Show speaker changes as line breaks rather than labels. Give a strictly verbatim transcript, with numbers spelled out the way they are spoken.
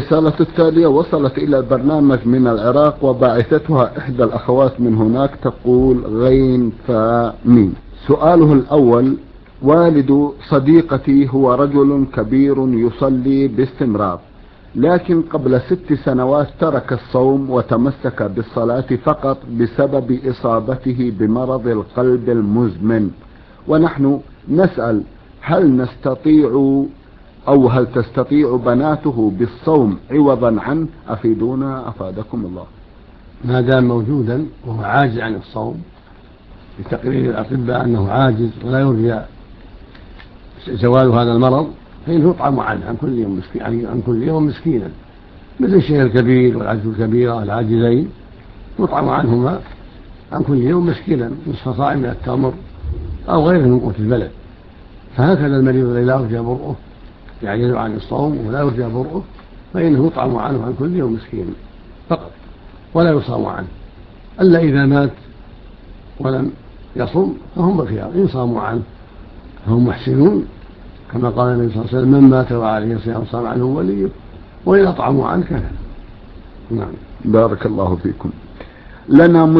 الرسالة التالية وصلت إلى البرنامج من العراق وباعثتها إحدى الأخوات من هناك، تقول غين فمين. سؤاله الأول: والد صديقتي هو رجل كبير يصلي باستمرار، لكن قبل ست سنوات ترك الصوم وتمسك بالصلاة فقط بسبب إصابته بمرض القلب المزمن، ونحن نسأل هل نستطيع أو هل تستطيع بناته بالصوم عوضا عنه؟ أفيدونا أفادكم الله.
ما دام موجودا وهو عاجز عن الصوم بتقرير الأطباء أنه عاجز ولا يرجى زوال هذا المرض، فإنه يطعم عنه عن كل يوم مسكين، عن كل يوم مسكينا، مثل الشيخ الكبير والعجز الكبيرة العاجزين يطعم عنهما عن كل يوم مسكينا نصف صاع من التمر أو غيره من قوت البلد. فهكذا المريض الذي لا يرجى برؤه يعجز عن الصوم ولا يرجى برؤه، فإنه يطعم عنه عن كل يوم مسكين فقط ولا يصام عنه، ألا إذا مات ولم يصم فهم بخيار، إن صاموا عنه فهم محسنون، كما قال النبي صلى الله عليه وسلم: من مات وعليه صيام صام عنه وليه، وإن أطعموا عنه كفى. نعم.
بارك الله فيكم. لنا